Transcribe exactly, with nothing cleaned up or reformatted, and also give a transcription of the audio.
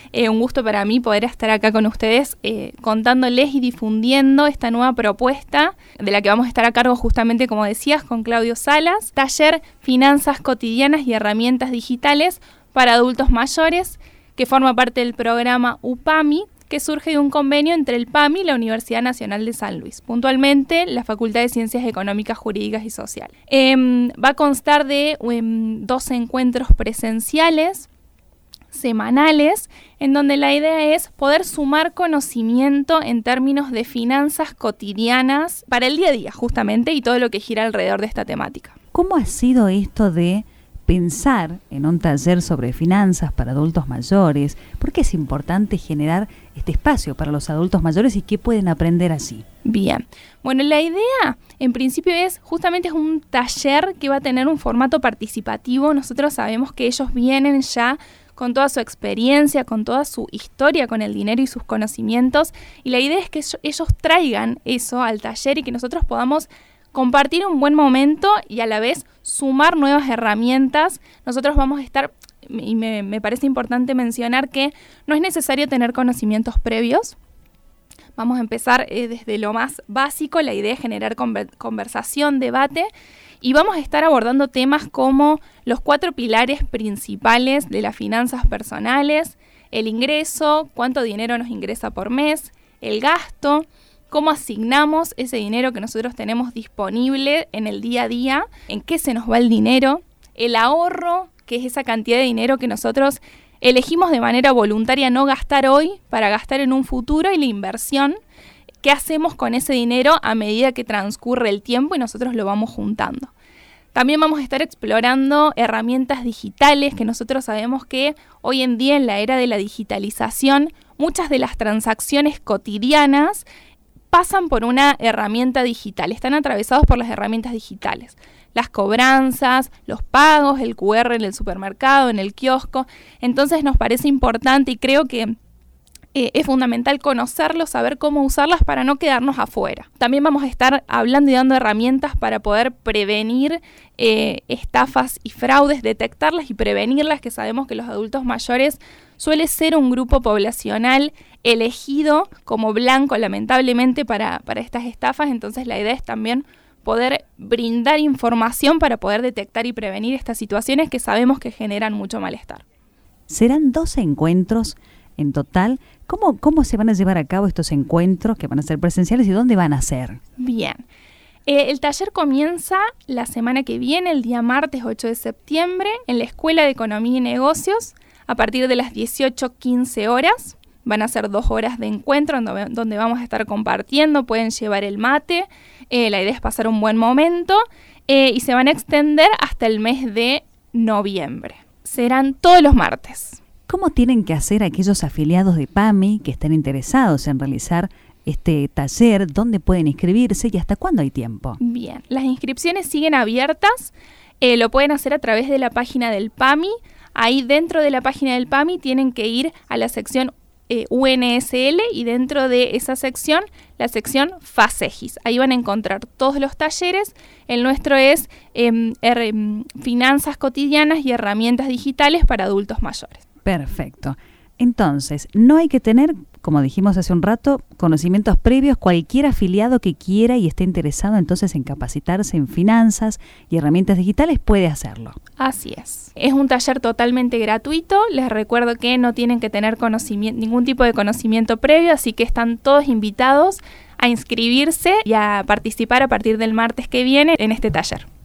eh, un gusto para mí poder estar acá con ustedes eh, contándoles y difundiendo esta nueva propuesta de la que vamos a estar a cargo justamente, como decías, con Claudio Salas, taller Finanzas Cotidianas y Herramientas Digitales para Adultos Mayores, que forma parte del programa U P A M I, que surge de un convenio entre el P A M I y la Universidad Nacional de San Luis, puntualmente la Facultad de Ciencias Económicas, Jurídicas y Sociales. Eh, va a constar de eh, dos encuentros presenciales, semanales, en donde la idea es poder sumar conocimiento en términos de finanzas cotidianas para el día a día, justamente, y todo lo que gira alrededor de esta temática. ¿Cómo ha sido esto de pensar en un taller sobre finanzas para adultos mayores? ¿Por qué es importante generar este espacio para los adultos mayores y qué pueden aprender así? Bien, bueno, la idea en principio es justamente es un taller que va a tener un formato participativo. Nosotros sabemos que ellos vienen ya con toda su experiencia, con toda su historia con el dinero y sus conocimientos, y la idea es que ellos traigan eso al taller y que nosotros podamos compartir un buen momento y a la vez sumar nuevas herramientas. Nosotros vamos a estar, y me, me parece importante mencionar que no es necesario tener conocimientos previos. Vamos a empezar eh, desde lo más básico. La idea es generar conver- conversación, debate, y vamos a estar abordando temas como los cuatro pilares principales de las finanzas personales: el ingreso, cuánto dinero nos ingresa por mes, el gasto, cómo asignamos ese dinero que nosotros tenemos disponible en el día a día, en qué se nos va el dinero, el ahorro, que es esa cantidad de dinero que nosotros elegimos de manera voluntaria no gastar hoy para gastar en un futuro, y la inversión, qué hacemos con ese dinero a medida que transcurre el tiempo y nosotros lo vamos juntando. También vamos a estar explorando herramientas digitales, que nosotros sabemos que hoy en día, en la era de la digitalización, muchas de las transacciones cotidianas pasan por una herramienta digital, están atravesados por las herramientas digitales. Las cobranzas, los pagos, el cu erre en el supermercado, en el kiosco. Entonces nos parece importante, y creo que eh, es fundamental conocerlos, saber cómo usarlas para no quedarnos afuera. También vamos a estar hablando y dando herramientas para poder prevenir eh, estafas y fraudes, detectarlas y prevenirlas, que sabemos que los adultos mayores suele ser un grupo poblacional elegido como blanco, lamentablemente, para, para estas estafas. Entonces la idea es también poder brindar información para poder detectar y prevenir estas situaciones que sabemos que generan mucho malestar. Serán doce encuentros en total. ¿Cómo, cómo se van a llevar a cabo estos encuentros, que van a ser presenciales, y dónde van a ser? Bien. Eh, el taller comienza la semana que viene, el día martes ocho de septiembre, en la Escuela de Economía y Negocios, a partir de las dieciocho quince horas. Van a ser dos horas de encuentro donde, donde vamos a estar compartiendo. Pueden llevar el mate. Eh, la idea es pasar un buen momento eh, y se van a extender hasta el mes de noviembre. Serán todos los martes. ¿Cómo tienen que hacer aquellos afiliados de P A M I que estén interesados en realizar este taller? ¿Dónde pueden inscribirse y hasta cuándo hay tiempo? Bien, las inscripciones siguen abiertas. Eh, lo pueden hacer a través de la página del P A M I. Ahí dentro de la página del P A M I tienen que ir a la sección Eh, U N S L, y dentro de esa sección, la sección FASEGIS. Ahí van a encontrar todos los talleres. El nuestro es eh, er, Finanzas Cotidianas y Herramientas Digitales para Adultos Mayores. Perfecto. Entonces, no hay que tener, como dijimos hace un rato, conocimientos previos. Cualquier afiliado que quiera y esté interesado entonces en capacitarse en finanzas y herramientas digitales puede hacerlo. Así es. Es un taller totalmente gratuito. Les recuerdo que no tienen que tener conocimiento, ningún tipo de conocimiento previo, así que están todos invitados a inscribirse y a participar a partir del martes que viene en este taller.